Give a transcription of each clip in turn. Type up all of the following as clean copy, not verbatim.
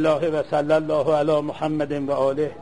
الله و صلی الله علی محمد و آله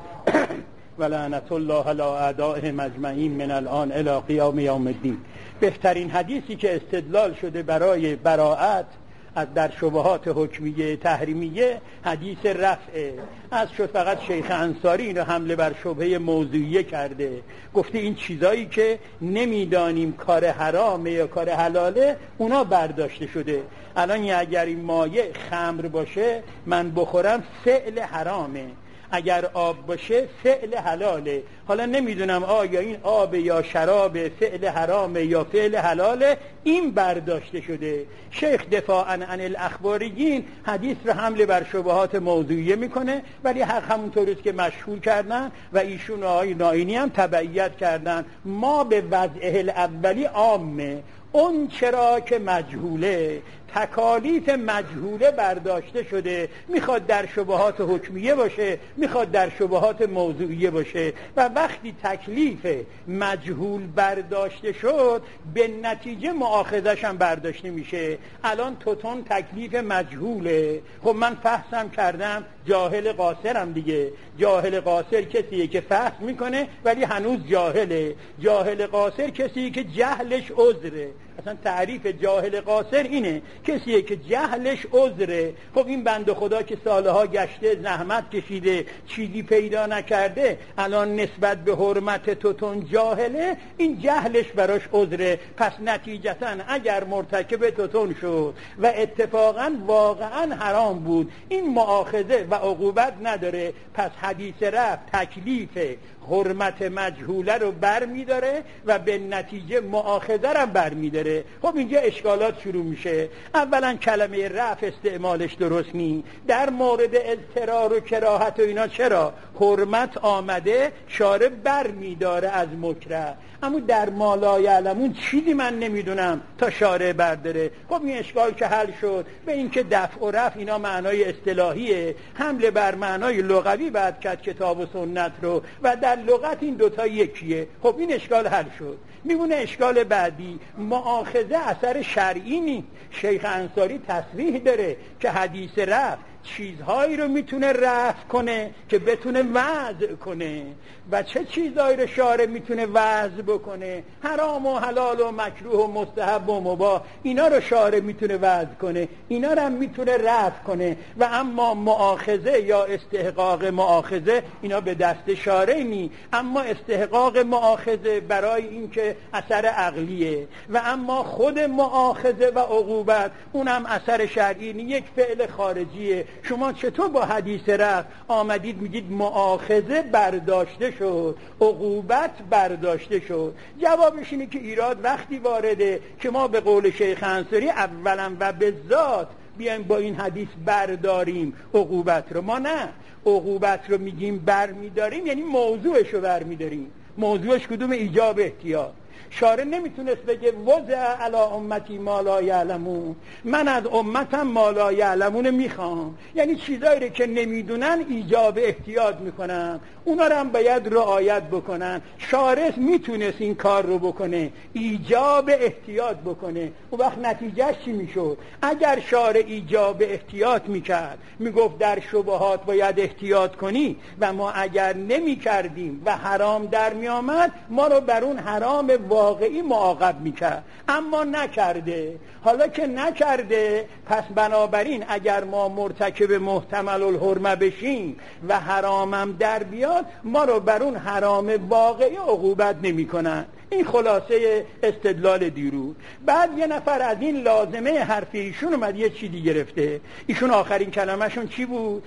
و لعنت الله علی اعدائهم اجمعین من الان الی قیام یوم الدین. بهترین حدیثی که استدلال شده برای براءت از در شبهات حکمیه تحریمیه حدیث رفعه. از شد فقط شیخ انصاری اینو حمله بر شبهه موضوعیه کرده، گفته این چیزایی که نمیدانیم کار حرامه یا کار حلاله اونا برداشته شده. الان اگر این مایع خمر باشه من بخورم فعل حرامه، اگر آب باشه فعل حلاله. حالا نمیدونم آیا این آب یا شراب فعل حرامه یا فعل حلاله، این برداشته شده. شیخ دفاعاً عن الاخباریین حدیث رو حمله بر شبهات موضوعیه میکنه، ولی حق همونطوریست که مشهور کردن و ایشون آقای نائینی هم تبعیت کردن. ما به وضعه الاولی عامه، اون چرا که مجهوله، تکالیف مجهوله برداشته شده، میخواد در شبهات حکمیه باشه میخواد در شبهات موضوعیه باشه، و وقتی تکلیف مجهول برداشته شد به نتیجه مؤاخذش هم برداشته میشه. الان توتون تکلیف مجهوله، خب من فحصم کردم جاهل قاصرم دیگه. جاهل قاصر کسیه که فحص میکنه ولی هنوز جاهله. جاهل قاصر کسیه که جهلش عذره. اصلا تعریف جاهل قاصر اینه، کسیه که جهلش عذره. خب این بنده خدا که سالها گشته زحمت کشیده چیزی پیدا نکرده، الان نسبت به حرمت توتون جاهله، این جهلش براش عذره. پس نتیجتا اگر مرتکب توتون شد و اتفاقا واقعا حرام بود، این مؤاخذه و عقوبت نداره. پس حدیث رفع تکلیف حرمت مجهوله رو بر می داره و به نتیجه مؤاخذه رو بر می داره. خب اینجا اشکالات شروع میشه. اولا کلمه رفع استعمالش درست نی. در مورد اضطرار و کراهت و اینا چرا حرمت آمده شارع بر می داره از مکره، اما در ما لا یعلمون چیزی من نمیدونم تا شارع برداره. خب این اشکال که حل شد. به این که دفع و رفع اینا معنای اصطلاحیه، حمله بر معنای لغوی بعد کرد کتاب و سنت رو، و در لغت این دوتا یکیه. خب این اشکال حل شد. میمونه اشکال بعدی، مؤاخذه اثر شرعی نی. شیخ انصاری تصریح داره که حدیث رفع چیزهایی رو میتونه رفع کنه که بتونه وضع کنه. و چه چیزهایی رو شارع میتونه وضع بکنه؟ حرام و حلال و مکروه و مستحب و مباح، اینا رو شارع میتونه وضع کنه، اینا رو هم میتونه رفع کنه. و اما مؤاخذه یا استحقاق مؤاخذه اینا به دست شارع نی. اما استحقاق مؤاخذه برای این که اثر عقلیه، و اما خود مؤاخذه و عقوبت اونم اثر شرعی نی، یک فعل خارجیه. شما چطور با حدیث رفع آمدید میگید مؤاخذه برداشته شد عقوبت برداشته شد؟ جوابش اینه که ایراد وقتی وارده که ما به قول شیخ انصاری اولا و به ذات بیایم با این حدیث برداریم عقوبت رو. ما نه، عقوبت رو میگیم بر میداریم یعنی موضوعش رو بر میداریم. موضوعش کدوم؟ ایجاب احتیاط. شارع نمیتونست بگه وضع علی امتی ما لا یعلمون، من از امتم ما لا یعلمون میخوام، یعنی چیزایی رو که نمیدونن ایجاب احتیاط میکنن، اونا رو هم باید رعایت بکنن. شارع میتونست این کار رو بکنه، ایجاب احتیاط بکنه. اون وقت نتیجهش چی میشد؟ اگر شارع ایجاب احتیاط میکرد، میگفت در شبهات باید احتیاط کنی، و ما اگر نمیکردیم و حرام در میامد ما رو بر اون حرام واقعی معاقب میکرد. اما نکرده. حالا که نکرده، پس بنابراین اگر ما مرتکب محتمل الحرمه بشیم و حرامم در بیاد، ما رو بر اون حرام واقعی عقوبت نمی کنن. این خلاصه استدلال دیروز. بعد یه نفر از این لازمه حرف ایشون اومد یه چیزی گرفته. ایشون آخرین کلمه‌شون چی بود؟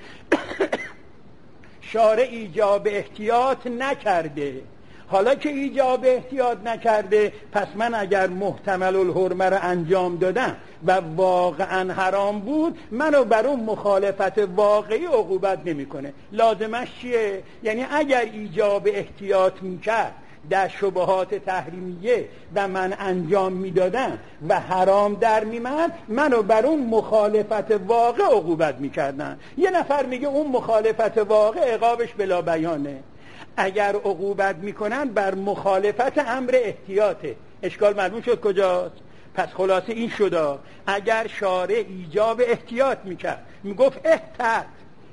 شارع ایجاب احتیاط نکرده. حالا که ایجاب احتیاط نکرده، پس من اگر محتمل الحرمه رو انجام دادم و واقعا حرام بود، منو بر اون مخالفت واقعی عقوبت نمیکنه. لازمش چیه؟ یعنی اگر ایجاب احتیاط میکرد در شبهات تحریمیه و من انجام میدادم و حرام در میمد، منو بر اون مخالفت واقع عقوبت میکردن. یه نفر میگه اون مخالفت واقع عقابش بلا بیانه. اگر عقوبت میکنن بر مخالفت امر احتیاطه. اشکال معلوم شد کجاست؟ پس خلاصه این شد اگر شارع ایجاب احتیاط میکرد، میگفت احتیاط،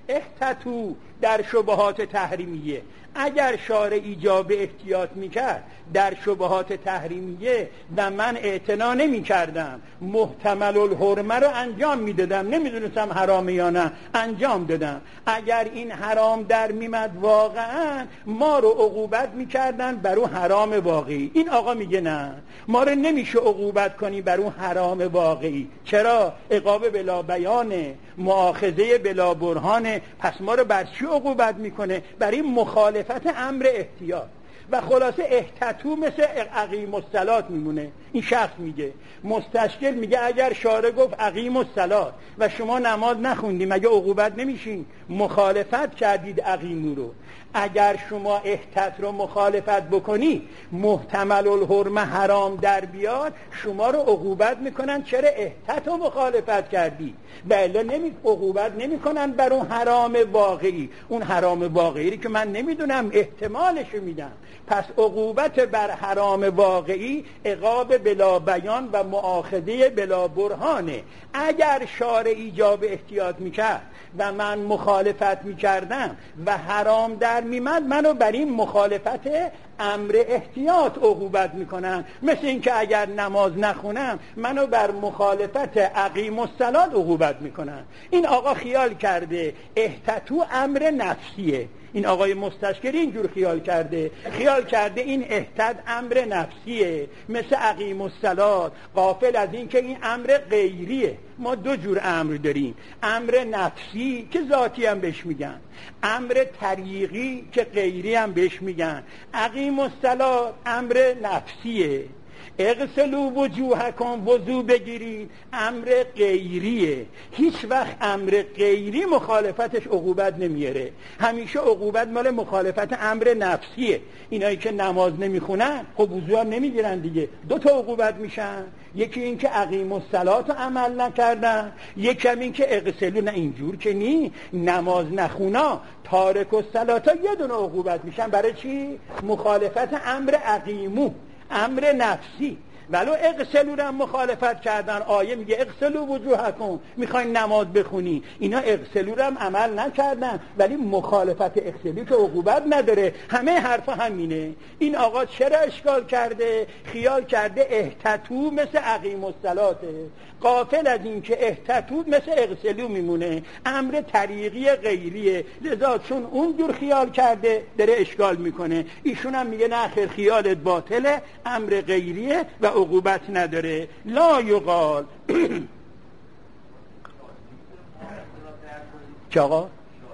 احتتو در شبهات تحریمیه. اگر شارع ایجاب احتیاط میکرد در شبهات تحریمیه و من اعتنا نمیکردم، محتمل الحرمه رو انجام میدادم، نمیدونستم حرامه یا نه، انجام دادم. اگر این حرام در میمد واقعا ما رو عقوبت میکردن بر اون حرام واقعی. این آقا میگه نه، ما رو نمیشه عقوبت کنی بر اون حرام واقعی. چرا؟ عقاب بلا بیانه، مؤاخذه بلا برهانه. پس ما رو بر چی عقوبت میکنه؟ بر این مخالفت امر احتیاط. و خلاصه احتتو مثل اقیم الصلات میمونه. این شخص میگه، مستشکل میگه اگر شارع گفت اقیم الصلات و شما نماز نخوندیم مگه عقوبت نمیشین؟ مخالفت کردید اقیمو رو. اگر شما احتت رو مخالفت بکنی محتمل الحرمه حرام در بیاد، شما رو عقوبت میکنن چرا احتت رو مخالفت کردی. بله عقوبت نمیکنن بر اون حرام واقعی. اون حرام واقعی که من نمیدونم احتمالش میدم. پس عقوبت بر حرام واقعی عقاب بلا بیان و مؤاخذه بلا برهانه. اگر شارع ایجاب احتیاط میکرد و من مخالفت میکردم و حرام در میمد، منو بر این مخالفت امر احتیاط عقوبت میکنن. مثل اینکه اگر نماز نخونم منو بر مخالفت اقیم الصلات عقوبت میکنن. این آقا خیال کرده احتتو امر نفسیه. این آقای مستشکل اینجور خیال کرده این احتت امر نفسیه مثل اقیم الصلات، غافل از این که این امر غیریه. ما دو جور امر داریم، امر نفسی که ذاتی هم بهش میگن، امر طریقی که غیری هم بهش میگن. اقیم الصلات امر نفسیه، اغسلوا وجوهکم وضو بگیرید امر غیریه. هیچ وقت امر غیری مخالفتش عقوبت نمیاره، همیشه عقوبت مال مخالفت امر نفسیه. اینایی که نماز نمیخونن خب وضو هم نمیگیرن دیگه، دو تا عقوبت میشن. یکی این که اقیم الصلات رو عمل نکردن، یکی هم این که اغسلوا. نه اینجور که نی، نماز نخونا تارک الصلات یه دونه عقوبت میشن. برای چی؟ مخالفت امر اقیمو، امر نفسی. ولو اغسلوا رو مخالفت کردن. آیه میگه اغسلوا وجوهکم، میخواین نماز بخونی، اینا اغسلوا رو هم عمل نکردن ولی مخالفت اغسلوا که عقوبت نداره. همه حرفا همینه. این آقا چرا اشکال کرده؟ خیال کرده احتتو مثل اقیم الصلاته، غافل از این که احتتو مثل اغسلوا میمونه، امر طریقی غیریه. لذا چون اونجور خیال کرده داره اشکال میکنه. ایشون هم میگه نه خیر، خیالت باطله، امر غیریه و عقوبت نداره. لا یقال چه آقا؟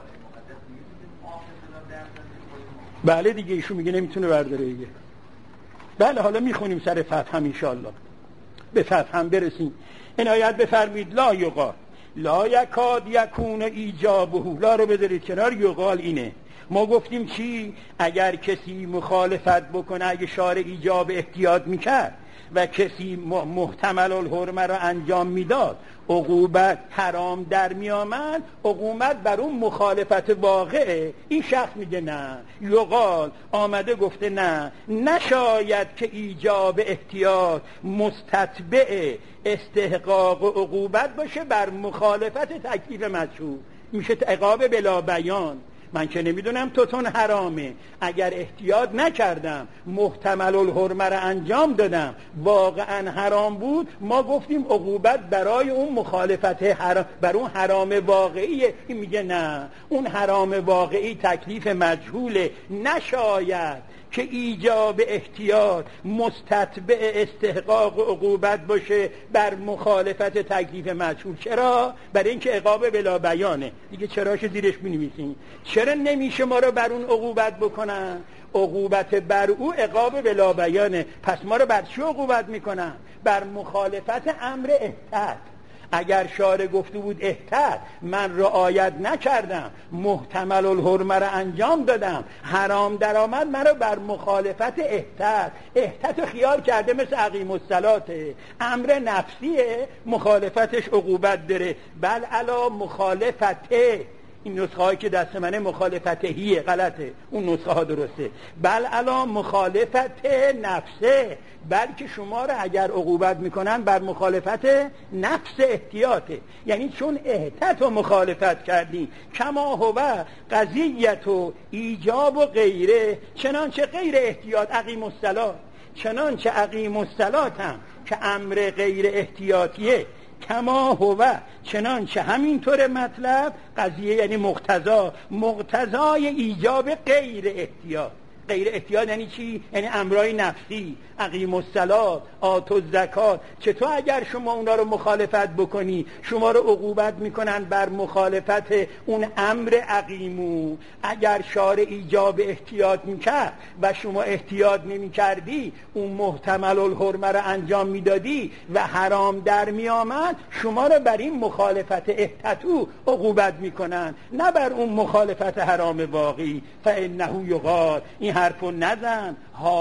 بله دیگه، ایشون میگه نمیتونه برداره دیگه. بله حالا میخونیم سر فتح هم انشاءالله، به فتح هم برسیم. عنایت بفرمید. لا یقال لا یکاد یکون ایجابه. لا رو بذارید کنار، یقال اینه. ما گفتیم چی؟ اگر کسی مخالفت بکنه، اگه شارع ایجاب احتیاط میکرد و کسی محتمل الحرمه رو انجام میداد، عقوبت حرام در میامد، عقوبت بر اون مخالفت واقعه. این شخص میگه نه، یقال آمده گفته نه، نشاید که ایجاب احتیاط مستتبع استحقاق عقوبت باشه بر مخالفت تکلیف مشروع. میشه عقاب بلا بیان. من که نمیدونم توتون حرامه، اگر احتیاط نکردم محتمل الحرمه رو انجام دادم واقعا حرام بود، ما گفتیم عقوبت برای اون مخالفت حرام بر اون حرام واقعیه. این میگه نه، اون حرام واقعی تکلیف مجهوله، نشاید که ایجاب احتیاط مستتبع استحقاق عقوبت باشه بر مخالفت تکلیف مجهول. چرا؟ برای اینکه عقاب بلا بیانه دیگه. چراش زیرش بنویسین. چرا نمیشه ما رو بر اون عقوبت بکنن؟ عقوبت بر او عقاب بلا بیانه. پس ما رو بر چی عقوبت میکنن؟ بر مخالفت امر احتیاط. اگر شارع گفته بود احتیاط، من رعایت نکردم، محتمل الحرمه رو انجام دادم، حرام درآمد، من رو بر مخالفت احتیاط خیال کرده مثل اقیم الصلاته، امر نفسیه، مخالفتش عقوبت داره. بل علا مخالفته، این نسخه هایی که دست منه مخالفت هیه، غلطه، اون نسخه ها درسته. بل الا مخالفت نفسه، بلکه شما را اگر عقوبت میکنن بر مخالفت نفس احتیاطه، یعنی چون احتیاط و مخالفت کردی کما هو قضیت و ایجاب و غیره، چنانچه غیر احتیاط اقیم الصلاة، چنانچه اقیم الصلاة هم که امر غیر احتیاطیه، کما هو چنانچه همینطور مطلب قضیه یعنی مقتضای ایجاب غیر احتیاط. غیر احتیاط یعنی چی؟ یعنی امرای نفسی، اقیم الصلاة، آتوا الزکات. چطور اگر شما اونا رو مخالفت بکنی شما رو عقوبت میکنن بر مخالفت اون امر اقیمو؟ اگر شارع ایجاب احتیاط میکرد و شما احتیاط نمیکردی، اون محتمل الحرمه رو انجام میدادی و حرام در میامد، شما رو بر این مخالفت احتیاطو عقوبت میکنن، نه بر اون مخالفت حرام واقعی. فانه یقال، این حرفو نزن،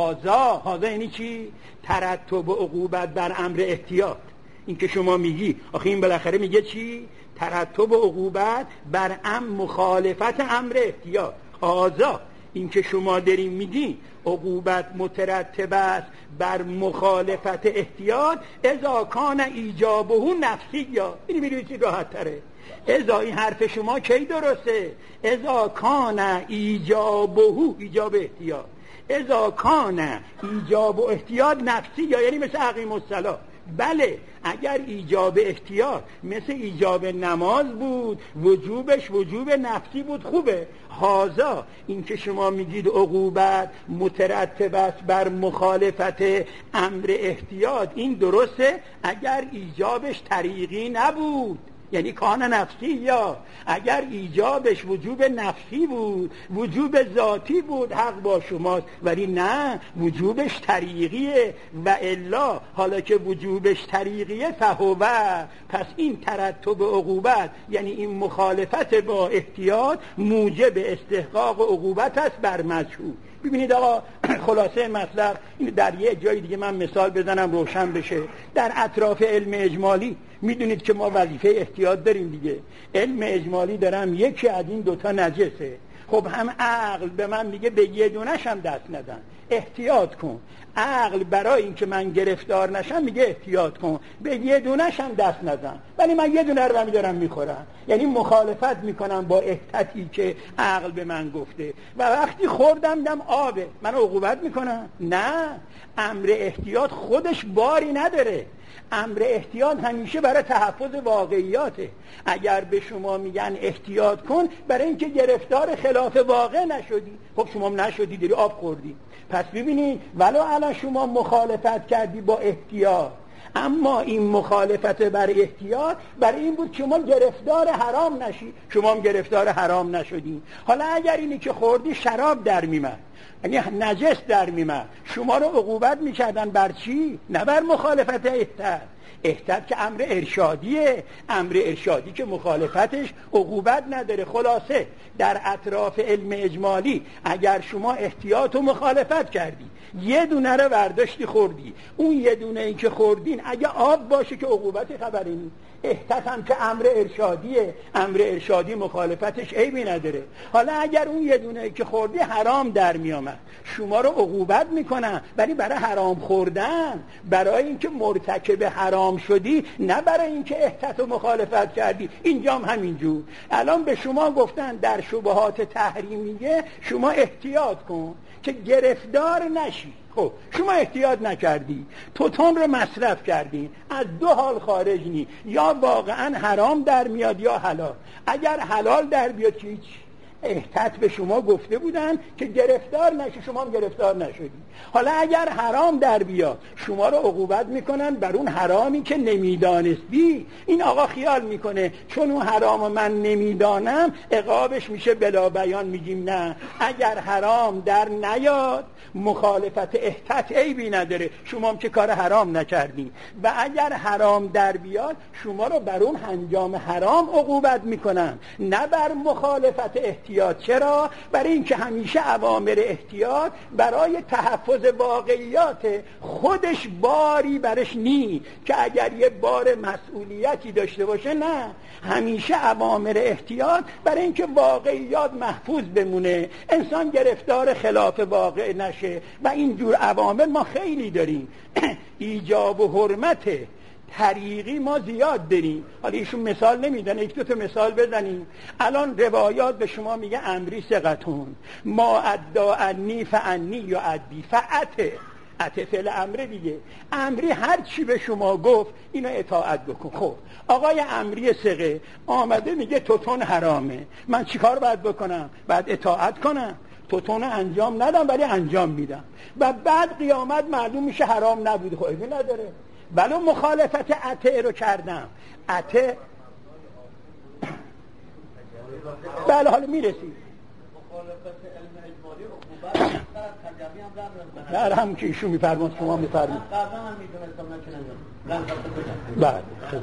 هازا یعنی چی؟ ترتب عقوبت بر امر احتیاط. این که شما میگی آخه این بالاخره میگه چی؟ ترتب عقوبت بر مخالفت امر احتیاط. هازا این که شما دارین میگی عقوبت مترتب است بر مخالفت احتیاط، اذا کان ایجابه نفسی، یا اینی میدونید راحت تره. ازا این حرف شما کی درسته؟ ازا کان ایجابه، ایجاب احتیاط، ازا کان ایجاب و احتیاط نفسی، یا یعنی مثل اقیم الصلاة. بله اگر ایجاب احتیاط مثل ایجاب نماز بود، وجوبش وجوب نفسی بود، خوبه. هازا این که شما میگید عقوبت مترتب است بر مخالفت امر احتیاط، این درسته اگر ایجابش طریقی نبود، یعنی کان نفسی، یا اگر ایجابش وجوب نفسی بود، وجوب ذاتی بود، حق با شماست، ولی نه وجوبش طریقیه. و الا حالا که وجوبش طریقیه فهوه، پس این ترتب عقوبت یعنی این مخالفت با احتیاط موجب استحقاق عقوبت است بر مجهول. ببینید آقا خلاصه مطلب این، در یه جای دیگه من مثال بزنم روشن بشه. در اطراف علم اجمالی میدونید که ما وظیفه احتیاط داریم دیگه. علم اجمالی دارم یکی از این دوتا نجسه، خب هم عقل به من میگه به یه دونش هم دست ندن، احتیاط کن. عقل برای این که من گرفتار نشم میگه احتیاط کن، به یه دونش هم دست نزن، ولی من یه دونه رو میدارم میخورم، یعنی مخالفت میکنم با احتیاطی که عقل به من گفته. و وقتی خوردم دیدم آبه، من عقوبت میکنم؟ نه، امر احتیاط خودش باری نداره. امر احتیاط همیشه برای تحفظ واقعیاته. اگر به شما میگن احتیاط کن برای اینکه گرفتار خلاف واقع نشدی، خب شما نشدی، داری آب خوردی. پس ببینید ولو الان شما مخالفت کردی با احتیاط، اما این مخالفت برای احتیاط برای این بود که شما گرفتار حرام نشی، شما هم گرفتار حرام نشدی. حالا اگر اینی که خوردی شراب در میمد، یعنی نجس در میمد، شما رو عقوبت میکردن بر چی؟ نه بر مخالفت احتیاط که امر ارشادیه، امر ارشادی که مخالفتش عقوبت نداره. خلاصه در اطراف علم اجمالی اگر شما احتیاط و مخالفت کردی، یه دونه رو برداشتی خوردی، اون یه دونه ای که خوردین اگه آب باشه که عقوبتی خبری نیست. احتیاط هم که امر ارشادیه، امر ارشادی مخالفتش عیبی نداره. حالا اگر اون یه دونه ای که خوردی حرام در میامد، شما رو عقوبت میکنن، ولی برای حرام خوردن، برای اینکه مرتکب حرام شدی، نه برای اینکه احتیاط و مخالفت کردی. اینجا هم همینجور. الان به شما گفتن در شبهات تحریمیه شما احتیاط کن که گرفتار نشی. خب شما احتیاط نکردی، توتون رو مصرف کردین، از دو حال خارج نی، یا واقعا حرام در میاد یا حلال. اگر حلال در بیاد که هیچ، احتیاط به شما گفته بودن که گرفتار نشی، شما هم گرفتار نشدی. حالا اگر حرام در بیاد شما رو عقوبت میکنن بر اون حرامی که نمیدانستی. این آقا خیال میکنه چون اون حرام من نمیدانم عقابش میشه بلا بیان. میگیم نه، اگر حرام در نیاد مخالفت احتیاط عیبی نداره، شما هم که کار حرام نکردی. و اگر حرام در بیاد شما رو بر اون انجام حرام عقوبت میکنن، نه بر مخالفت احتیاط. احتیاط. چرا؟ برای اینکه همیشه اوامر احتیاط برای تحفظ واقعیات خودش باری برش نی که اگر یه بار مسئولیتی داشته باشه. نه، همیشه اوامر احتیاط برای اینکه واقعیات محفوظ بمونه، انسان گرفتار خلاف واقع نشه. و این جور اوامر ما خیلی داریم. ایجاب و حرمت طریقی ما زیاد داریم. حالا ایشون مثال نمیدن، یک دو تا مثال بزنیم. الان روایات به شما میگه امری ثقتون ما ادعا انی فانی یا ادی فعته. عطف فعل امره دیگه. امری هر چی به شما گفت اینو اطاعت بکن. خب آقای امری ثقه آمده میگه توتون حرامه، من چیکار باید بکنم؟ باید اطاعت کنم. توتون انجام ندم ولی انجام میدم و بعد قیامت معلوم میشه حرام نبوده. خب اینا نداره. ولو مخالفت عطه رو کردم. عطه بله حالا میرسی در هم که ایشون میفرماد شما میفرمید. بله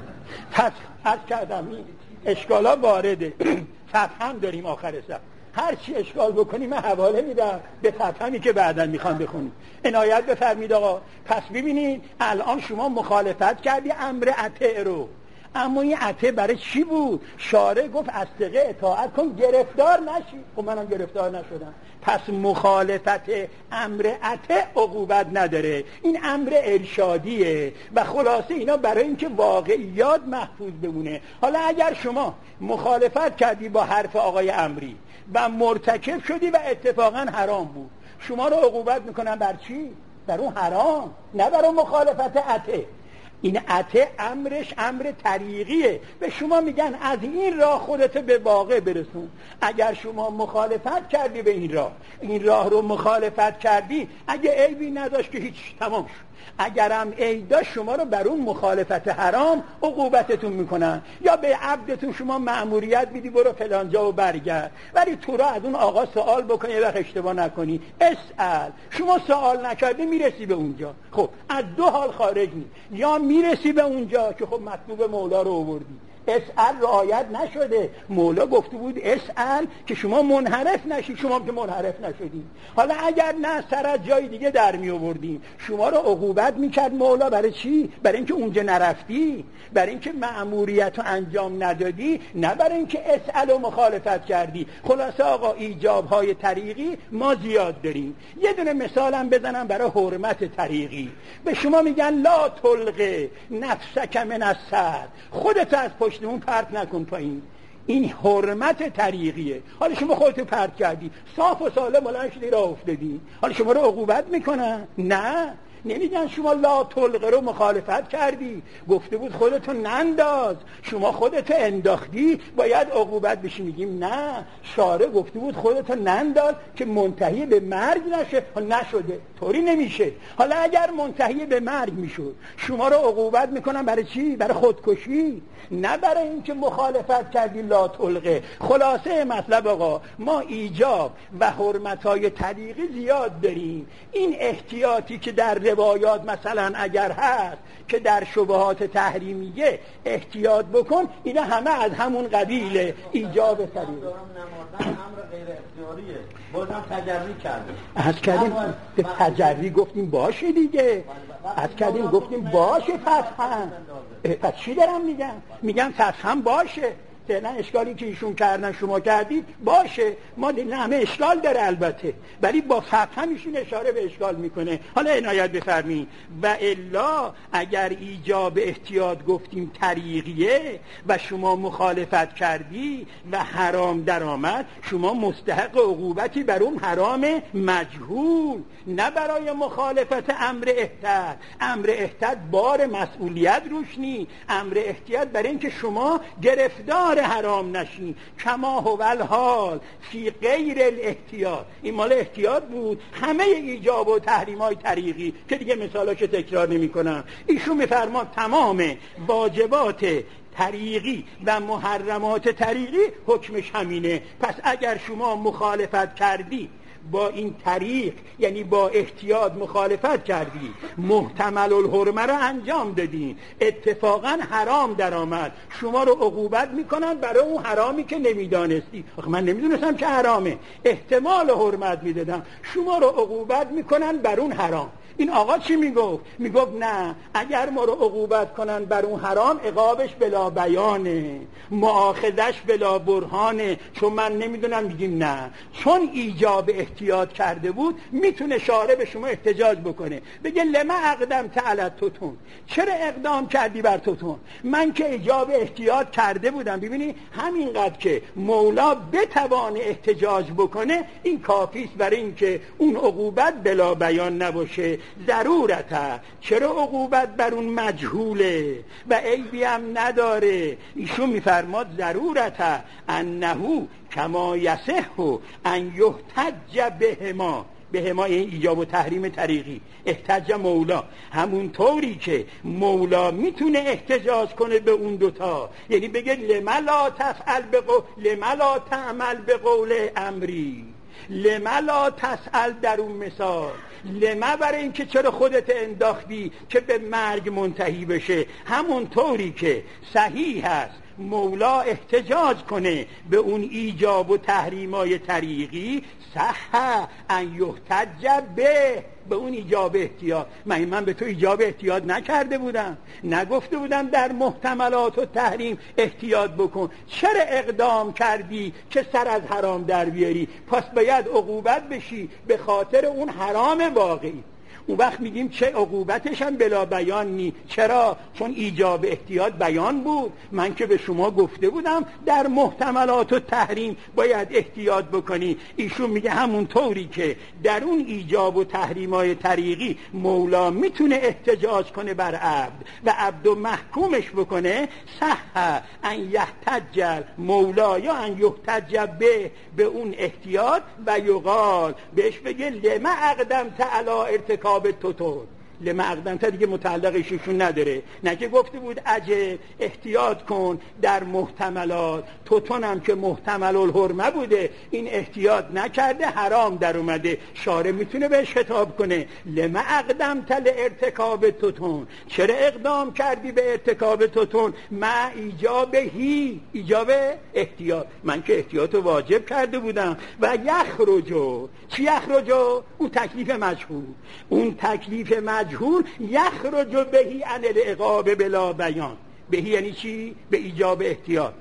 پس عرض کردم این اشکالا وارده. فهم داریم آخر سر هر چی اشکال بکنیم من حواله میدم به فهمی که بعداً میخوام بخونیم. عنایت بفرمید آقا. پس ببینید الان شما مخالفت کردی امر عطه رو، اما این عطه برای چی بود؟ شارع گفت از ثقه اطاعت کن گرفتار نشی. خب منم گرفتار نشدم. پس مخالفت امر عطه عقوبت نداره، این امر ارشادیه. و خلاصه اینا برای اینکه واقعیات محفوظ بمونه. حالا اگر شما مخالفت کردی با حرف آقای امری و مرتکب شدی و اتفاقا حرام بود، شما رو عقوبت میکنن بر چی؟ بر اون حرام، نه بر اون مخالفت عطه. این عطه امرش امر طریقیه. به شما میگن از این راه خودت به واقع برسون. اگر شما مخالفت کردی به این راه رو مخالفت کردی، اگه عیبی نداشت که هیچ، تمام شد. اگرم عیب داشت شما رو بر اون مخالفت حرام عقوبتتون میکنن. یا به عبدتون شما مأموریت میدی برو فلان جا و برگرد، ولی تو را از اون آقا سوال بکنی و اشتباه نکنی. اسأل. شما سوال نکردی میرسی به اونجا. خب از دو حال خارج نی، یا میرسی به اونجا که خب مطلوب مولا رو آوردی، اسأل رعایت نشده. مولا گفته بود اسأل که شما منحرف نشید، شما که منحرف نشدید. حالا اگر نه سر از جای دیگه در می آوردیم، شما رو عقوبت میکرد مولا. برای چی؟ برای اینکه اونجا نرفتی، برای اینکه مأموریت رو انجام ندادی، نه برای اینکه اسأل و مخالفت کردی. خلاصه آقا ایجاب های طریقی ما زیاد داریم. یه دونه مثالم بزنم برای حرمت طریقی. به شما میگن لا تلقه نفسک من السر، خودت از پشت اون پرت نکن پایین. این حرمت طریقیه. حالا شما خودتو پرت کردی، صاف و سالم بلند شدی راه افتادی، حالا شما رو عقوبت میکنن؟ نه، نمیگن شما لا تلقه رو مخالفت کردی، گفته بود خودتو ننداز، شما خودتو انداختی باید عقوبت بشی. میگیم نه، شارع گفته بود خودتو ننداز که منتهی به مرگ نشه. نشده، طوری نمیشه. حالا اگر منتهی به مرگ میشد شما رو عقوبت میکنن برای چی؟ برای خودکشی، نه برای اینکه مخالفت کردی لا تلقه. خلاصه مطلب آقا ما ایجاب و حرمت‌های طریقی زیاد داریم. این احتیاطی که در روایات مثلا اگر هست که در شبهات تحریمیه احتیاط بکن، اینا همه از همون قبیل ایجاب طریقی. امر غیر اختیاریه، بازم تجری کردیم. از کردیم به تجری گفتیم باشه دیگه، از کردیم گفتیم باشه فتحا. پس چی دارم میگم فتحا باشه. نه اشکالی که ایشون کردن شما کردید باشه، ما دیدن همه اشکال داره البته، ولی با فتح ایشون اشاره به اشکال میکنه. حالا عنایت بفرمایید. و الا اگر ایجاب احتیاط گفتیم طریقیه و شما مخالفت کردی و حرام درآمد، شما مستحق عقوبتی بر اون حرام مجهول، نه برای مخالفت امر احتیاط. امر احتیاط بار مسئولیت روش نی، امر احتیاط برای اینکه شما گرفتار حرام نشین. کما هو الحال فی غیر الاحتیاط. این مال احتیاط بود. همه ایجاب و تحریم‌های طریقی که دیگه مثالاشو تکرار نمی‌کنم، ایشون می‌فرماد تمام واجبات طریقی و محرمات طریقی حکمش همینه. پس اگر شما مخالفت کردی با این طریق یعنی با احتیاط مخالفت کردی، محتمل الحرمه رو انجام دادی، اتفاقا حرام در آمد، شما رو عقوبت میکنن برای اون حرامی که نمیدانستی. آخه من نمیدونستم که حرامه، احتمال حرمت میدادم، شما رو عقوبت میکنن بر اون حرام. این آقا چی میگفت؟ میگفت نه، اگر ما رو عقوبت کنن بر اون حرام عقابش بلا بیانه، مؤاخذش بلا برهانه. چون من نمیدونم، میگیم نه، چون ایجاب احتیاط کرده بود میتونه شارع به شما احتجاج بکنه، بگه لما اقدمت علی توتون، چرا اقدام کردی بر توتون؟ من که ایجاب احتیاط کرده بودم. ببینی همینقدر که مولا بتوانه احتجاج بکنه این کافیست برای این که اون عقوبت بلا بیان نباشه. ضرورته، چرا عقوبت بر اون مجهوله و عیبی هم نداره. ایشون میفرماد ضرورته انه کما یصح ان یحتج بهما، بهما این ایجاب و تحریم طریقی، احتج مولا، همون طوری که مولا میتونه احتجاج کنه به اون دوتا، یعنی بگه لما لا تفعل لما لا تعمل به قول امری، لما لا تسأل در اون مثال، لما برای این که چرا خودت انداختی که به مرگ منتهی بشه. همون طوری که صحیح هست مولا احتجاج کنه به اون ایجاب و تحریمای طریقی، صح ان یحتج به اون ایجاب احتیاط. من به تو ایجاب احتیاط نکرده بودم؟ نگفته بودم در محتملات و تحریم احتیاط بکن؟ چرا اقدام کردی که سر از حرام در بیاری؟ پس باید عقوبت بشی به خاطر اون حرام واقعی. اون وقت میگیم چه عقوبتش هم بلا بیان نی. چرا؟ چون ایجاب احتیاط بیان بود. من که به شما گفته بودم در محتملات و تحریم باید احتیاط بکنی. ایشون میگه همون طوری که در اون ایجاب و تحریمای طریقی مولا میتونه احتجاج کنه بر عبد و عبدو محکومش بکنه، صح ان یحتج مولا یا ان یحتج به اون احتیاط و یقال بهش بگه لما اقدمت علی ارتکاب توتون. لما اقدمت دیگه متعلقش ایشون نداره، نه که گفته بود عجب احتیاط کن در محتملات، توتونم که محتمل الحرمه بوده این احتیاط نکرده حرام در اومده، شارع میتونه بهش خطاب کنه لما اقدمت لارتکاب توتون، چرا اقدام کردی به ارتکاب توتون؟ مع ایجاب احتیاط، من که احتیاط واجب کرده بودم. و یخرجو، چی یخرجو؟ اون تکلیف مجهول، اون تکلیف مجهول یخرج بهی عن العقاب بلا بیان. بهی یعنی چی؟ به ایجاب احتیاط.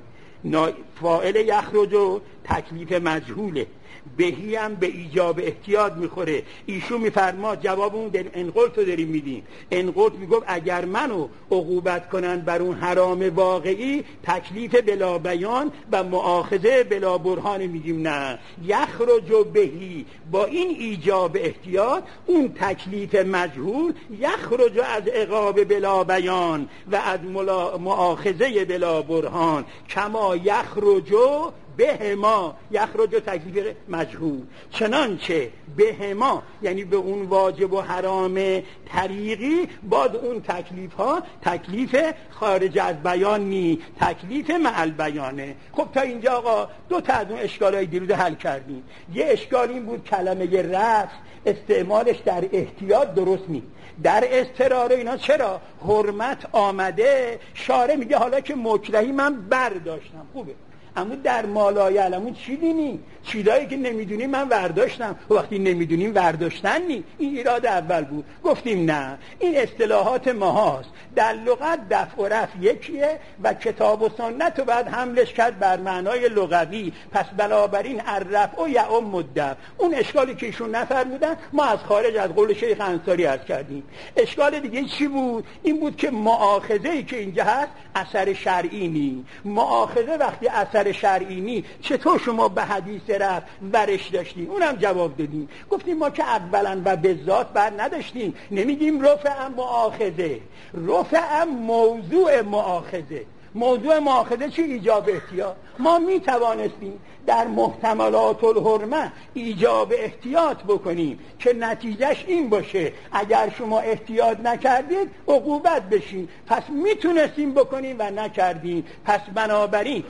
فاعل یخرج تکلیف مجهوله، بهی هم به ایجاب احتیاط میخوره. ایشون میفرما جواب اون انقلت رو داریم میدیم. انقلت میگفت اگر منو عقوبت کنن بر اون حرام واقعی تکلیف بلا بیان و مؤاخذه بلا برهان، میگیم نه، یخرج بهی با این ایجاب احتیاط اون تکلیف مجهول یخرج از عقاب بلا بیان و از مؤاخذه بلا برهان، کما یخرج بهما، یخرج تکلیف مجهول، چنانچه بهما یعنی به اون واجب و حرام طریقی بعد اون تکلیف ها تکلیف خارج از بیان نی، تکلیف مع البیانه. خب تا اینجا آقا دو تا از اون اشکالای دیروز حل کردیم. یه اشکال این بود کلمه رفع استعمالش در احتیاط درست نی، در اضطرار اینا چرا حرمت آمده شارع میگه حالا که مکرهی من برداشتم، خوبه، اما در مالای علمون چی دینی؟ چیزایی که نمیدونی من ورداشتم، و وقتی نمیدونیم ورداشتن نی. این ایراد اول بود. گفتیم نه، این اصطلاحات ماهاست، در لغت دفع و رفع یکیه و کتاب و سنت رو بعد حملش کرد بر معنای لغوی، پس بنابراین الرفع و یعم الدفع. اون اشکالی که ایشون نفرمودن ما از خارج از قول شیخ انصاری عرض کردیم. اشکال دیگه چی بود؟ این بود که مؤاخذه‌ای که اینجا هست اثر شرعی نی. مؤاخذه وقتی اثر شرعی نی چطور شما به حدیث رفع ورش داشتیم؟ اونم جواب دادیم، گفتیم ما که اولا و به ذات بر نداشتیم، نمیگیم رفع مؤاخذه، رفع موضوع مؤاخذه. موضوع مؤاخذه چی؟ ایجاب احتیاط. ما می توانستیم در محتملات الحرمه ایجاب احتیاط بکنیم که نتیجهش این باشه اگر شما احتیاط نکردید عقوبت بشین. پس میتونستیم بکنیم و نکردیم. پس بنابراین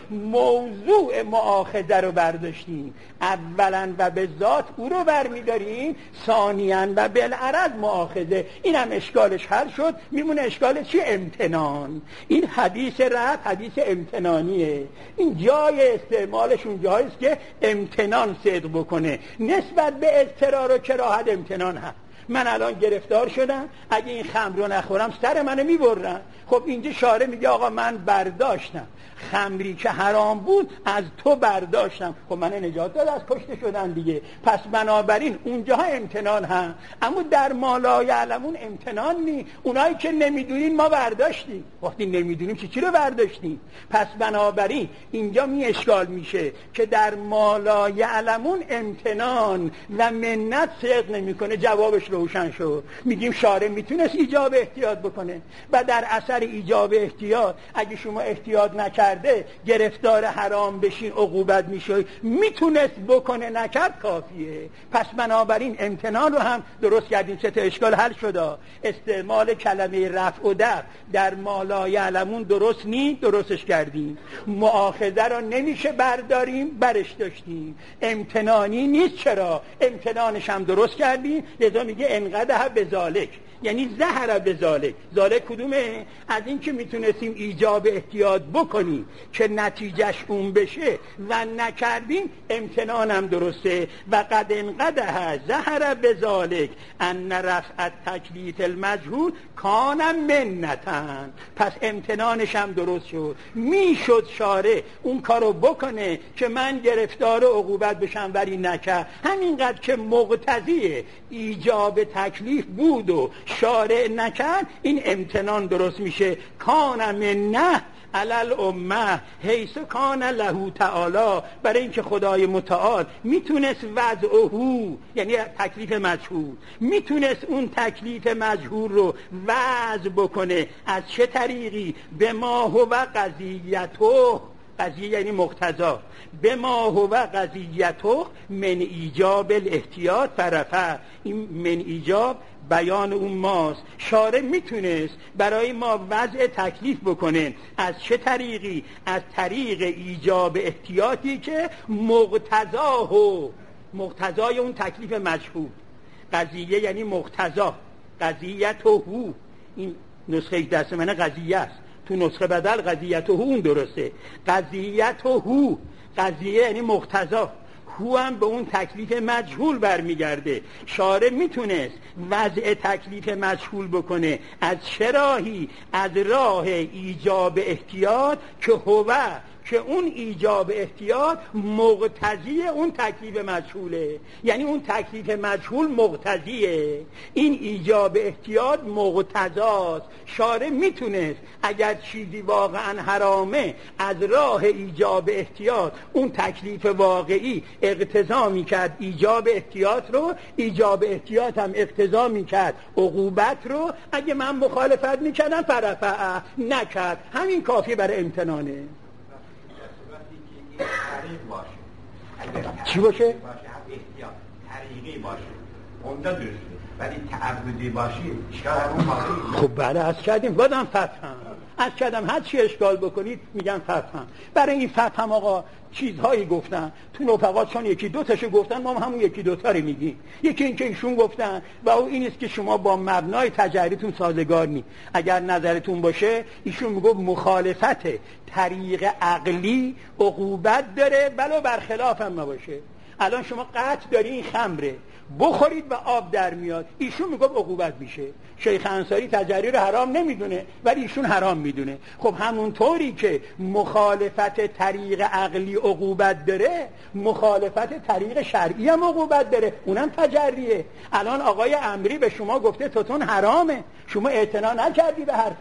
موضوع مؤاخذه رو برداشتیم، اولا و به ذات او رو برمیداریم، ثانیاً و بالعرض مؤاخذه. این هم اشکالش حل شد. میمونه اشکال چی؟ امتنان. این حدیث رفع حدیث امتنانیه. این جای استعمالش اون جایی است که امتنان صدق بکنه. نسبت به اضطرار و کراهت امتنان هست. من الان گرفتار شدم، اگه این خمر رو نخورم سر منو میبرن. خب اینجا شارع میگه آقا من برداشتم خمری که حرام بود از تو برداشتم، خب من نجات داد از کشته شدن دیگه. پس بنابراین اونجاها امتنان هم، اما در ما لا یعلمون امتنان نی. اونایی که نمیدونین ما برداشتیم، وقتی نمیدونیم چی رو برداشتیم. پس بنابراین اینجا اشکال میشه که در ما لا یعلمون امتنان و منت صدق نمیکنه. جوابش روشن شد. میگیم شارع میتونست ایجاب احتیاط بکنه و در اثر ایجاب احتیاط اگه شما احتیاط نکردید گرفتار حرام بشین عقوبت میشه. میتونست بکنه، نکرد کافیه. پس بنابراین امتنان رو هم درست کردیم. سه تا اشکال حل شد. استعمال کلمه رفع و دفع در ما لا یعلمون درست نی، درستش کردیم. مؤاخذه رو نمیشه برداریم، برش داشتیم. امتنانی نیست. چرا؟ امتنانش هم درست کردیم. لذا میگه انقدح بذالک، یعنی زهر بذالک. ذالک کدومه؟ از این که میتونستیم ایجاب احتیاط بکنیم که نتیجهش اون بشه و نکردیم، امتنانم درسته. و قد انقدح زهر بذالک ان رفع تکلیف المجهول کان منتن. پس امتنانش هم درست شد. میشد شارع اون کارو بکنه که من گرفتار عقوبت بشم ولی نکرد. همینقدر که مقتضی ایجاب تکلیف بود و شارع نکرد، این امتنان درست میشه. کان منه علل امه حیث کان له تعالی، برای اینکه خدای متعال میتونست وضعه، یعنی تکلیف مجهول، میتونست اون تکلیف مجهول رو وضع بکنه. از چه طریقی؟ به ما هو قضیته، قضیه یعنی مقتضا، به ما هو قضیته من ایجاب الاحتیاط فرفع. این من ایجاب بیان اون ماست. شارع میتونست برای ما وضع تکلیف بکنه. از چه طریقی؟ از طریق ایجاب احتیاطی که مقتضای اون تکلیف مجهول. قضیه یعنی مقتضا، قضیته. این نسخه دست منه قضیه است، تو نسخه بدل قضیته اون درسته. قضیته، قضیه یعنی مقتضا، هو هم به اون تکلیف مجهول برمیگرده. شارع میتونست وضع تکلیف مجهول بکنه. از چه راهی؟ از راه ایجاب احتیاط که هو، که اون ایجاب احتیاط مقتضی اون تکلیف مجهوله. یعنی اون تکلیف مجهول مقتضیه، این ایجاب احتیاط مقتضاست. شارع میتونست اگر چیزی واقعا حرامه از راه ایجاب احتیاط اون تکلیف واقعی اقتضا میکرد ایجاب احتیاط رو، ایجاب احتیاط هم اقتضا میکرد عقوبت رو. اگه من مخالفت میکردم فرفع، نکرد. همین کافی برای امتنانه. طریق باشه. چی باشه؟ احتیاط طریقی باشه اونجا درسته، ولی تعبدی باشی اشکال همون باقی. خب بله از کردیم. بازم فتحم از کردم. هر چی اشکال بکنید میگن فتحم. برای این فتحم آقا چیزهایی گفتن تو نفقات، چون یکی دو تاشو گفتن، ما همون یکی دو تا رو میگیم. یکی این که ایشون گفتن و او این است که شما با مبنای تجریتون سازگار نی. اگر نظرتون باشه ایشون میگه مخالفت طریق عقلی عقوبت داره ولو برخلاف هم نباشه. الان شما قطع داری این خمره بخورید و آب در میاد، ایشون میگه عقوبت میشه. شیخ انصاری تجری رو حرام نمیدونه ولی ایشون حرام میدونه. خب همون طوری که مخالفت طریق عقلی عقوبت داره، مخالفت طریق شرعی هم عقوبت داره، اونم تجریه. الان آقای امری به شما گفته توتون حرامه، شما اعتنا نکردی به حرفش،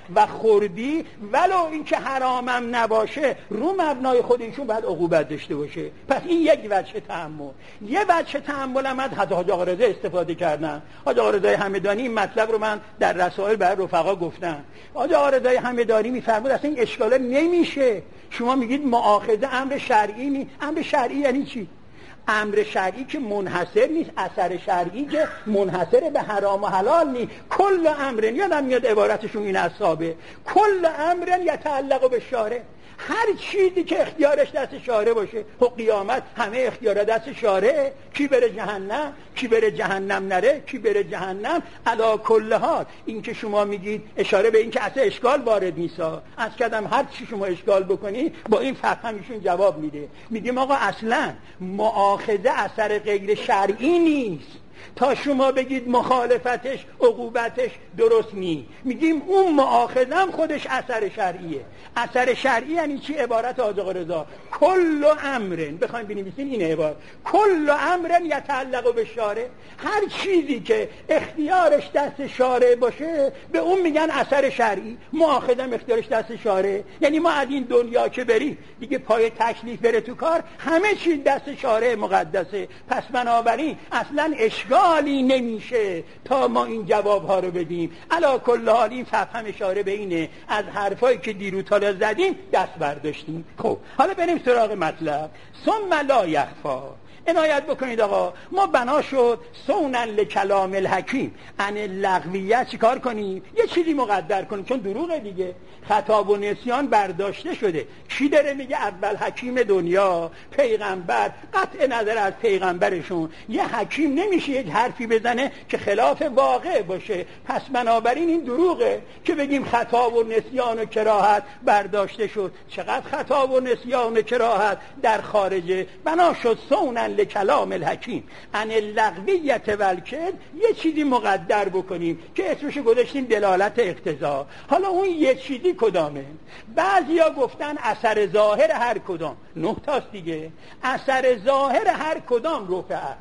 و خوردی ولو اینکه حرامم نباشه رو مبنای خودشون باید عقوبت داشته باشه. پس این یک وجه تحمل. یه وجه تحمل هم از حاج آقا رضا استفاده کردن. حاج آقا رضا همدانی این مطلب رو من در رسائل برای رفقا گفتم. حاج آقا رضا همدانی میفرمود اصلا این اشکاله نمیشه. شما میگید مؤاخذه امر شرعی نیست. امر شرعی یعنی چی؟ امر شرعی که منحصر نیست، اثر شرعی که منحصر به حرام و حلال نیست. کل امرن، یادم میاد عبارتشون این اصحابه، کل امرن یتعلق به شارع، هر چیزی که اختیارش دست شارع باشه. و قیامت همه اختیار دست شارع. کی بره جهنم، کی بره جهنم نره، کی بره جهنم. علا کل حال این که شما میگید اشاره به این که اصلا اشکال وارد نیست. از کدام هر چی شما اشکال بکنی با این فهمشون جواب میده. میگیم آقا اصلا مؤاخذه اثر غیر شرعی نیست تا شما بگید مخالفتش عقوبتش درست نی. میگیم اون مؤاخذه هم خودش اثر شرعیه. اثر شرعی یعنی چی؟ عبارت حاج آقا رضا کل امرن، بخوایم بنویسین این عبارت کل امرن یتعلق به شارع، هر چیزی که اختیارش دست شارع باشه به اون میگن اثر شرعی. مؤاخذه هم اختیارش دست شارع، یعنی ما از این دنیا که بری دیگه پای تکلیف بره تو کار همه چیز دست شارع مقدسه. پس بنابراین اصلا اشکالی نمیشه تا ما این جواب ها رو بدیم. علا کل حال این فهم اشاره به اینه از حرفایی که دیروز حالا زدیم دست برداشتیم. خب حالا بریم سراغ مطلب. ثم لا یخفا، عنایت بکنید آقا، ما بنا شد سونا لکلام الحکیم ان لغویت چیکار کنیم؟ یه چیزی مقدر کنیم، چون دروغه دیگه. خطا و نسیان برداشته شده. کی داره میگه؟ اول حکیم دنیا پیغمبر، قطع نظر از پیغمبرشون یه حکیم نمیشه یک حرفی بزنه که خلاف واقع باشه. پس بنابراین این دروغه که بگیم خطا و نسیان و کراهت برداشته شد. چقدر خطا و نسیان و کراهت در خارجه. بنا شد سونا لکلام الحکیم ان اللغویت والکذب، یه چیزی مقدر بکنیم که اسمش گذاشتیم دلالت اقتضا. حالا اون یه چیزی کدامه؟ بعضیا گفتن اثر ظاهر هر کدام، 9 تاست دیگه، اثر ظاهر هر کدام رفعه.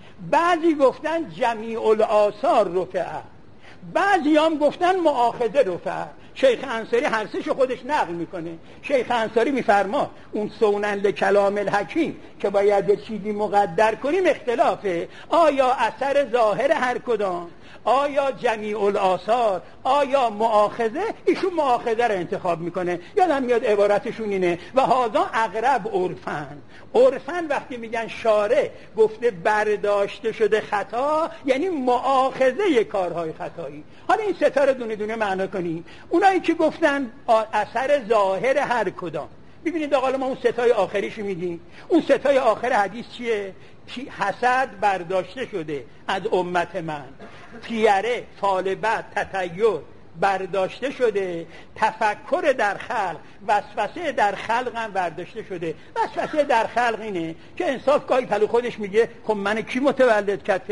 بعضی گفتن جمیع الآثار رفعه، بعضی هم گفتن مؤاخذه رفعه. شیخ انصاری هر سه‌شو خودش نقل میکنه. شیخ انصاری میفرما اون سونا لکلام الحکیم که باید یه چیزی مقدر کنیم اختلافه. آیا اثر ظاهر هر کدام، آیا جمیع الآثار، آیا مؤاخذه؟ ایشون مؤاخذه رو انتخاب میکنه. یادم میاد عبارتشون اینه و هذا اقرب عرفن. عرفن وقتی میگن شارع گفته برداشته شده خطا یعنی مؤاخذه کارهای خطایی. حالا این ستاره دونه دونه معنا کنیم. اونایی که گفتن اثر ظاهر هر کدام، ببینید آقا ما اون ستای آخریش میگیم. اون ستای آخر حدیث چیه؟ حسد برداشته شده از امت من، تیره، فال بد، تطیر برداشته شده، تفکر در خلق، وسوسه در خلق هم برداشته شده. وسوسه در خلق اینه که انصاف گاهی پلو خودش میگه خب من کی متولد کرد؟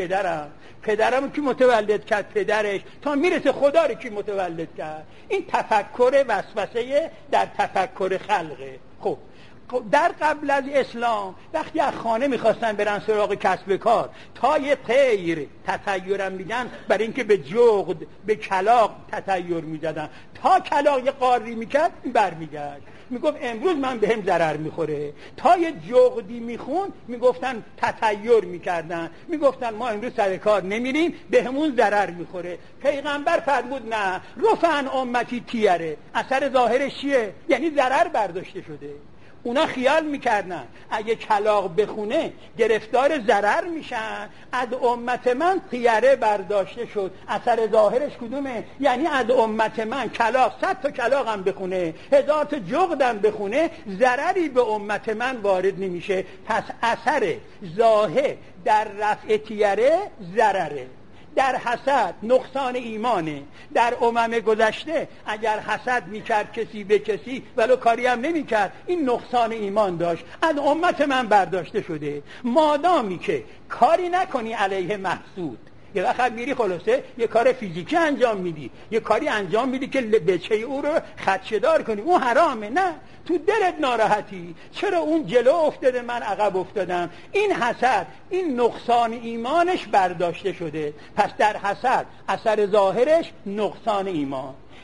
پدرم کی متولد کرد؟ پدرش، تا میرسه خدا رو کی متولد کرد. این تفکر وسوسه در تفکر خلقه. خب در قبل از اسلام وقتی از خانه میخواستن برن سراغ کسب کار تا یه غیر تطیرم میگن، برای اینکه به جغد به کلاغ تطیر میزدن، تا کلاغ یه قاری میکرد برمیگشت میگفت امروز من بهم ضرر میخوره. تا یه جغدی میخون میگفتن تطیر میکردن، میگفتن ما امروز سر کار نمیریم بهمون ضرر میخوره. پیغمبر فرمود نه، رفعن امتی تیره، اثر ظاهرش چیه؟ یعنی ضرر برداشته شده. اونا خیال میکردن اگه کلاغ بخونه گرفتار ضرر میشن. از امت من طیره برداشته شد، اثر ظاهرش کدومه؟ یعنی از امت من کلاغ 100 تا کلاغ هم بخونه، 1000 تا جغد هم بخونه، ضرری به امت من وارد نمیشه. پس اثر ظاهر در رفع طیره ضرره. در حسد نقصان ایمانه. در امم گذشته اگر حسد میکرد کسی به کسی ولو کاری هم نمیکرد، این نقصان ایمان داشت. از امت من برداشته شده. مادامی که کاری نکنی علیه محسود، یه وقت میری خلاصه یه کار فیزیکی انجام میدی، یه کاری انجام میدی که بچه او رو خدشه‌دار کنی، اون حرامه. نه، تو دلت ناراحتی چرا اون جلو افتاده من عقب افتادم. این حسد، این نقصان ایمانش برداشته شده. پس در حسد اثر ظاهرش نقصان ایمان،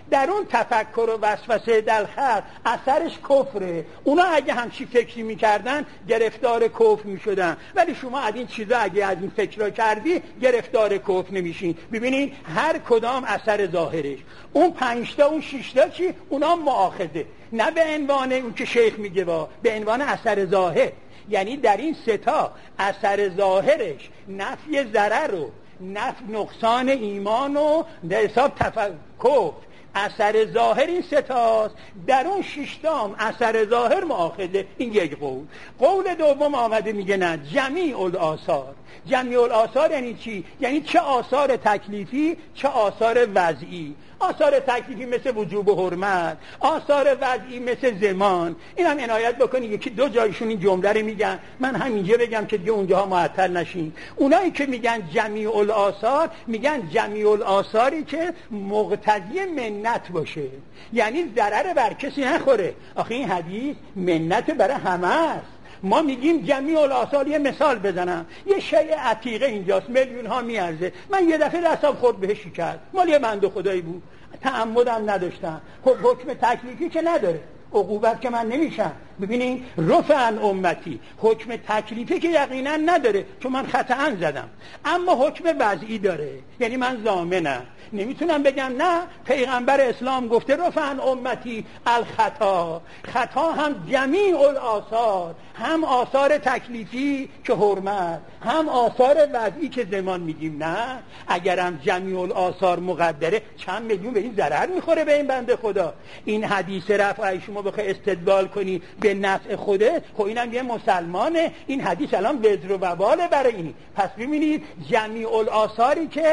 در اون تفکر و وسوسه در خلق اثرش کفره. اونا اگه همچی فکری میکردن گرفتار کفر میشدن، ولی شما از این چیزا اگه از این فکر کردی گرفتار کفر نمیشین. ببینید هر کدام اثر ظاهرش، اون 5 تا اون 6 تا چی؟ اونا مؤاخذه، نه به عنوان اون که شیخ میگه به عنوان اثر ظاهر. یعنی در این 3 تا اثر ظاهرش نفی ضرر و نفی نقصان ایمان و در حساب تفکر، اثر ظاهر این 3 تاست. در اون 6 تا اثر ظاهر مؤاخذه. این یک قول. قول دوم آمده میگه نه، جمیع الآثار. جمیع الآثار یعنی چی؟ یعنی چه آثار تکلیفی چه آثار وضعی. آثار تکلیفی مثل وجوب و حرمت، آثار وضعی مثل زمان. این هم عنایت بکنی، یکی 2 جایشون این جمله رو میگن، من همینجا بگم که دیگه اونجاها معطل نشین. اونایی که میگن جمیع الآثار میگن جمیع الآثاری که مقتضی منت باشه، یعنی ضرر بر کسی نخوره. آخه این حدیث منت برای همه است. ما میگیم جمیع الآثار. یه مثال بزنم، یه شیء عتیقه اینجاست، میلیون ها میارزه، من یه دفعه دستم خورد بهش شکست، مال یه بنده خدایی بود، تعمدم نداشتم، خب حکم تکلیفی که نداره، عقوبت که من نمیشم. ببینین رفع عن امتی، حکم تکلیفی که یقینا نداره چون من خطأ زدم، اما حکم وضعی داره، یعنی من ضامنم. نمیتونم بگم نه، پیغمبر اسلام گفته رفع عن امتی الخطا. خطا هم جمیع الآثار، هم آثار تکلیفی که حرمت، هم آثار وضعی که زمان میگیم نه. اگرم جمیع الآثار مقدره، چند میلیون به این ضرر میخوره به این بنده خدا. این حدیث رفع شما بخوای استدلال کنی به نفع خوده، خب اینم یه مسلمانه، این حدیث الان وزر و وباله برای این. پس ببینید جمیع الآثاری که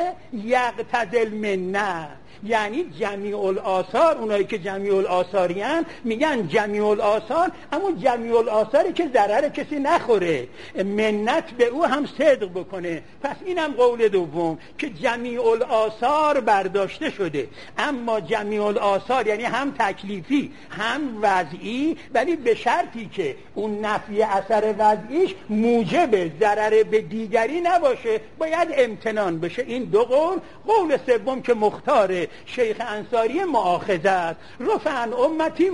یقتضی منه، یعنی جمیع الآثار، اونایی که جمیع الآثاریان میگن جمیع الآثار، اما جمیع الآثاری که ضرر کسی نخوره، منت به او هم صدق بکنه. پس اینم قول دوم که جمیع الآثار برداشته شده، اما جمیع الآثار یعنی هم تکلیفی هم وضعی، ولی به شرطی که اون نفی اثر وضعیش موجب ضرر به دیگری نباشه، باید امتنان بشه. این 2 قول. قول سوم که مختاره شیخ انصاری مؤاخذه است. رفع عن امتی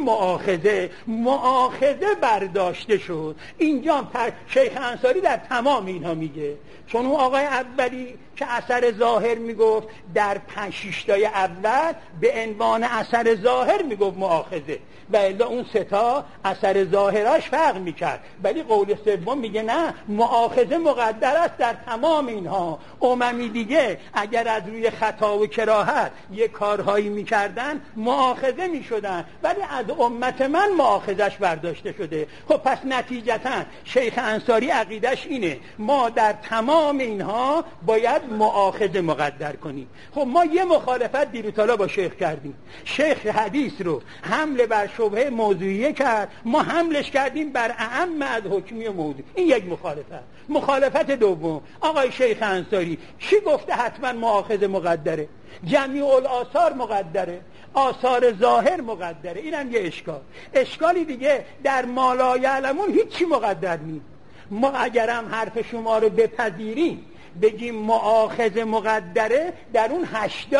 مؤاخذه برداشته شد. اینجا شیخ انصاری در تمام اینها میگه، چون اون آقای اولی که اثر ظاهر میگفت در 5-6 تای اول به عنوان اثر ظاهر میگفت مؤاخذه، و الا اون 3 تا اثر ظاهراش فرق میکرد. ولی قول سوم میگه نه، مؤاخذه مقدر است در تمام اینها. اممی دیگه اگر از روی خطا و کراهت یه کارهایی میکردن مؤاخذه میشدن، ولی از امت من مؤاخذش برداشته شده. خب پس نتیجتا شیخ انصاری عقیدش اینه ما در تمام اینها باید مؤاخذه مقدر کنیم. خب ما یه مخالفت دیروتالا با شیخ کردیم، شیخ حدیث رو حمله بر شبهه موضوعیه کرد، ما حملش کردیم بر اعم از حکمی موضوع. این یک مخالفت. مخالفت دوم، آقای شیخ انصاری چی گفته حتما مؤاخذه مقدره؟ جمیع الآثار مقدره، آثار ظاهر مقدره. اینم یه اشکال. اشکالی دیگه، در ما لا یعلمون هیچی مقدر نیست. ما اگرم حرف شما رو بپذیریم بگیم مؤاخذه مقدره، در اون 8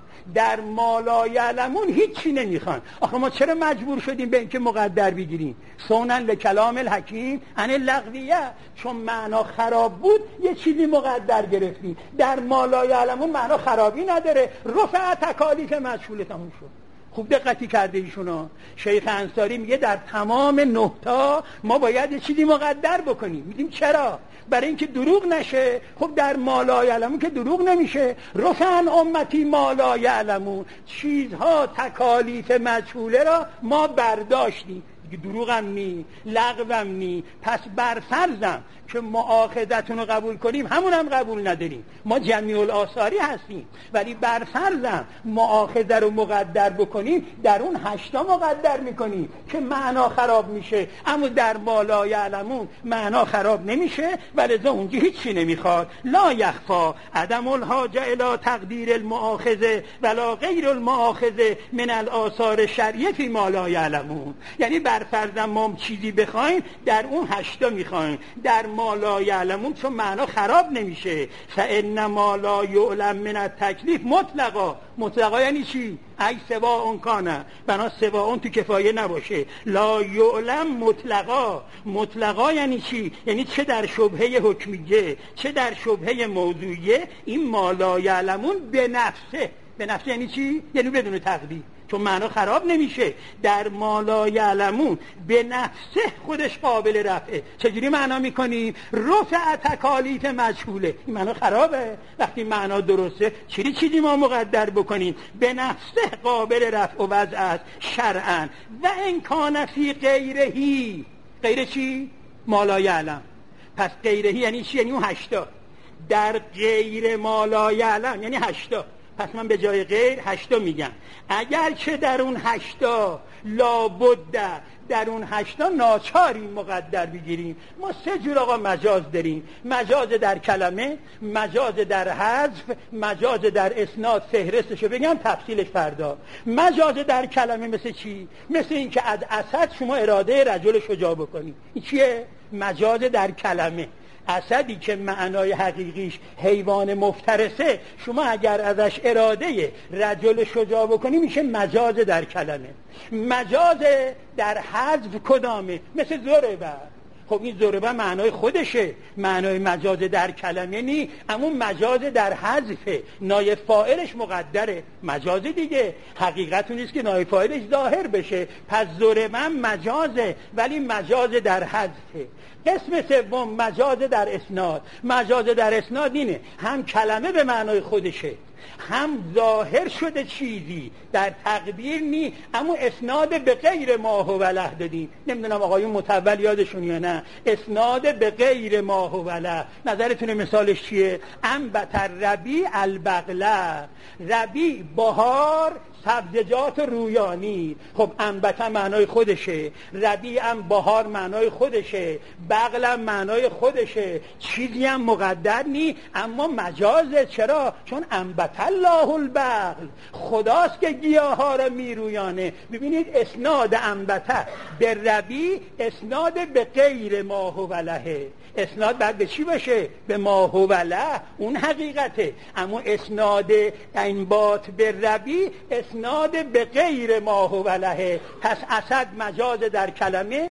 در ما لا یعلمون هیچی نمیخوان. آخه ما چرا مجبور شدیم به اینکه مقدر بگیریم؟ سونن لکلام الحکیم عن اللغویه، چون معنا خراب بود یه چیزی مقدر گرفتیم. در ما لا یعلمون معنا خرابی نداره، رفع تکالیف مجهول تموم شد. خوب دقتی کرده ایشونا. شیخ انصاری میگه در تمام 9 تا ما باید یه چیزی مقدر بکنیم. میگیم چرا؟ برای اینکه دروغ نشه. خب در ما لا یعلمون که دروغ نمیشه. رفع عن امتی ما لا یعلمون، چیزها تکالیف مجهوله را ما برداشتیم، دروغم نی، لغوم نی. پس بر فرضم که مؤاخذتون رو قبول کنیم، همون قبول نداریم، ما جمیع الآثاری هستیم، ولی بر فرضم مؤاخذه رو مقدر بکنیم، در اون 8 مقدر میکنیم که معنا خراب میشه، اما در ما لا یعلمون معنا خراب نمیشه، ولذا اونجا هیچی نمیخواد. لا یخفا عدم الحاجه الی تقدیر المؤاخذه ولا غیر المؤاخذه من الآثار شرعیه فی ما لا یعلمون. یعنی بر فرضم ما چیزی بخوایم، در اون 8 میخوایم، در ما ما لا یعلمون، چون معنا خراب نمیشه. فان ما لا یعلم من التکلیف مطلقا. مطلقا یعنی چی؟ ای سواء کان، بنا سواء تو کفایه نباشه. لا یعلم مطلقا. مطلقا یعنی چی؟ یعنی چه در شبهه حکمیه چه در شبهه موضوعیه، این ما لا یعلمون به نفسه. به نفسه یعنی چی؟ یعنی بدون تقدیر، چون معنا خراب نمیشه. در ما لا یعلمون به نفسه خودش قابل رفعه. چجوری معنا میکنیم؟ رفع تکالیف مجهوله. این معنا خرابه. وقتی معنا درسته چیزی ما مقدر بکنیم به نفسه قابل رفع و وضع است شرعا. و ان کان فی غیرهی. غیر چی؟ ما لا یعلم. پس غیرهی یعنی چی؟ یعنی اون 80. در غیر ما لا یعلم یعنی 80. پس من به جای غیر 80 میگم. اگر که در اون 80 لابد، در اون 80 ناچاریم مقدر بگیریم. ما 3 جور آقا مجاز داریم: مجاز در کلمه، مجاز در حذف، مجاز در اسناد. فهرستشو بگم تفصیلش فردا. مجاز در کلمه مثل چی؟ مثل این که از اسد شما اراده رجل شجاع بکنی. این چیه؟ مجاز در کلمه. اسدی که معنای حقیقیش حیوان مفترسه، شما اگر ازش اراده رجل شجاع بکنی میشه مجاز در کلمه. مجاز در حذف کدامه؟ مثل ضربه. خب این ضربه معنای خودشه، معنای مجاز در کلمه نی، اما مجاز در حذفه. نایب فاعلش مقدره، مجاز دیگه. حقیقت اون نیست که نایب فاعلش ظاهر بشه. پس ضربه مجازه ولی مجاز در حذفه. قسم سوم مجاز در اسناد. مجاز در اسناد اینه هم کلمه به معنای خودشه، هم ظاهر شده چیزی در تقدیر نی، اما اسناد به غیر ما هو له دادیم. نمیدونم آقایون متول یادشون یا نه. اسناد به غیر ما هو له، نظرتونه مثالش چیه؟ انبت ربیع البقله. ربیع بهار سبزیجات رویانی. خب انبت معنای خودشه، ربیع هم بهار معنای خودشه، بقل هم معنای خودشه، چیزی هم مقدر نی، اما مجازه. چرا؟ چون انبت الله البقل، خداست که گیاه ها را میرویانه. ببینید اسناد انبت به ربیع اسناد به غیر ما هو له. اسناد بعد به چی باشه؟ به ما هو له، اون حقیقته. اما اسناد انبات به ربیع اسناد به غیر ما هو له. پس اسد مجاز در کلمه،